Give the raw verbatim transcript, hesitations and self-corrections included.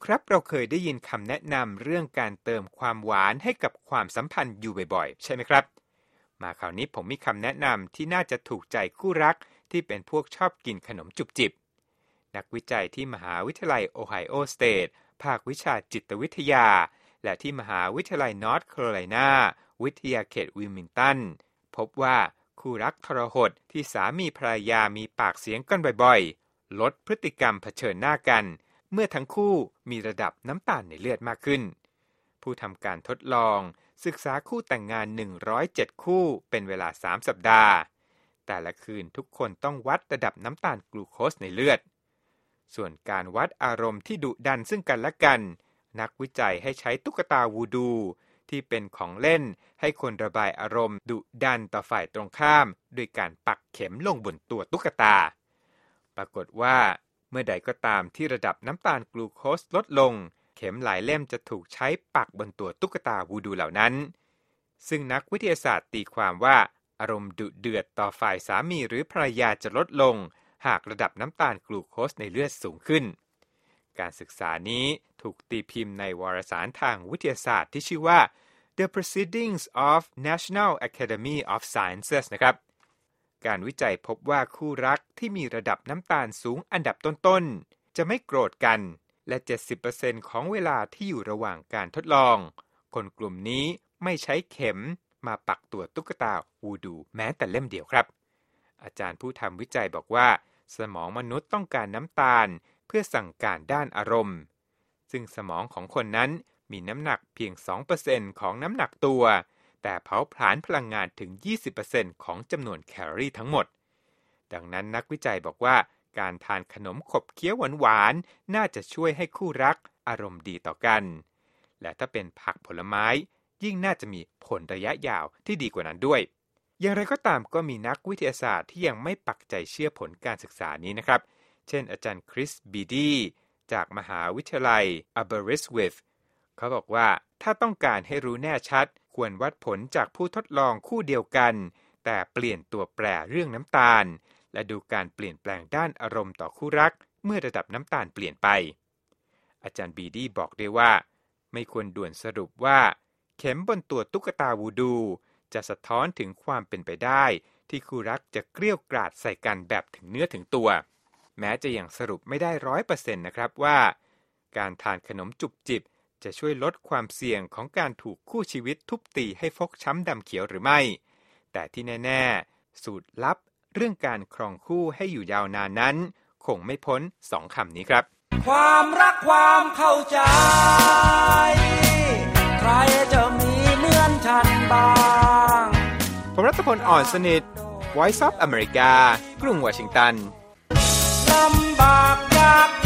ครับเราเคยได้ยินคำแนะนำเรื่องการเติมความหวานให้กับความสัมพันธ์อยู่บ่อยๆใช่ไหมครับมาคราวนี้ผมมีคำแนะนำที่น่าจะถูกใจคู่รักที่เป็นพวกชอบกินขนมจุบจิบนักวิจัยที่มหาวิทยาลัยโอไฮโอสเตทภาควิชาจิตวิทยาและที่มหาวิทยาลัยนอร์ทแคโรไลนาวิทยาเขตวิลมิงตันพบว่าคู่รักทรหดที่สามีภรรยามีปากเสียงกันบ่อยๆลดพฤติกรรมเผชิญหน้ากันเมื่อทั้งคู่มีระดับน้ำตาลในเลือดมากขึ้นผู้ทำการทดลองศึกษาคู่แต่งงานหนึ่งร้อยเจ็ดคู่เป็นเวลาสามสัปดาห์แต่ละคืนทุกคนต้องวัดระดับน้ำตาลกลูโคสในเลือดส่วนการวัดอารมณ์ที่ดุดันซึ่งกันและกันนักวิจัยให้ใช้ตุ๊กตาวูดูที่เป็นของเล่นให้คนระบายอารมณ์ดุดันต่อฝ่ายตรงข้ามด้วยการปักเข็มลงบนตัวตุ๊กตาปรากฏว่าเมื่อใดก็ตามที่ระดับน้ำตาลกลูโคสลดลงเข็มหลายเล่มจะถูกใช้ปักบนตัวตุ๊กตาวูดูเหล่านั้นซึ่งนักวิทยาศาสตร์ตีความว่าอารมณ์ดุเดือดต่อฝ่ายสามีหรือภรรยาจะลดลงหากระดับน้ำตาลกลูโคสในเลือดสูงขึ้นการศึกษานี้ถูกตีพิมพ์ในวารสารทางวิทยาศาสตร์ที่ชื่อว่า The Proceedings of National Academy of Sciences นะครับการวิจัยพบว่าคู่รักที่มีระดับน้ำตาลสูงอันดับต้นๆจะไม่โกรธกันและ เจ็ดสิบเปอร์เซ็นต์ ของเวลาที่อยู่ระหว่างการทดลองคนกลุ่มนี้ไม่ใช้เข็มมาปักตัวตุ๊กตาวูดูแม้แต่เล่มเดียวครับอาจารย์ผู้ทำวิจัยบอกว่าสมองมนุษย์ต้องการน้ำตาลเพื่อสั่งการด้านอารมณ์ซึ่งสมองของคนนั้นมีน้ำหนักเพียง สองเปอร์เซ็นต์ ของน้ำหนักตัวแต่เผาผลาญพลังงานถึง ยี่สิบเปอร์เซ็นต์ ของจำนวนแคลอรี่ทั้งหมดดังนั้นนักวิจัยบอกว่าการทานขนมขบเคี้ยวหวานๆน่าจะช่วยให้คู่รักอารมณ์ดีต่อกันและถ้าเป็นผักผลไม้ยิ่งน่าจะมีผลระยะยาวที่ดีกว่านั้นด้วยอย่างไรก็ตามก็มีนักวิทยาศาสตร์ที่ยังไม่ปักใจเชื่อผลการศึกษานี้นะครับเช่นอาจารย์คริสบีดีจากมหาวิทยาลัย Aberystwyth เขาบอกว่าถ้าต้องการให้รู้แน่ชัดควรวัดผลจากผู้ทดลองคู่เดียวกันแต่เปลี่ยนตัวแปรเรื่องน้ำตาลและดูการเปลี่ยนแปลงด้านอารมณ์ต่อคู่รักเมื่อระดับน้ำตาลเปลี่ยนไปอาจารย์บีดีบอกด้วยว่าไม่ควรด่วนสรุปว่าเข็มบนตัวตุ๊กตาวูดูจะสะท้อนถึงความเป็นไปได้ที่คู่รักจะเกลี้ยวกราดใส่กันแบบถึงเนื้อถึงตัวแม้จะยังสรุปไม่ได้ ร้อยเปอร์เซ็นต์ นะครับว่าการทานขนมจุบจิบจะช่วยลดความเสี่ยงของการถูกคู่ชีวิตทุบตีให้ฟกช้ำดำเขียวหรือไม่แต่ที่แน่ๆสูตรลับเรื่องการครองคู่ให้อยู่ยาวนานนั้นคงไม่พ้นสองคำนี้ครับความรักความเข้าใจใครจะมีเหมือนฉันบ้างผมรัตพลอ่อนสนิท Voice of America กรุงวอชิงตันลำบากยาก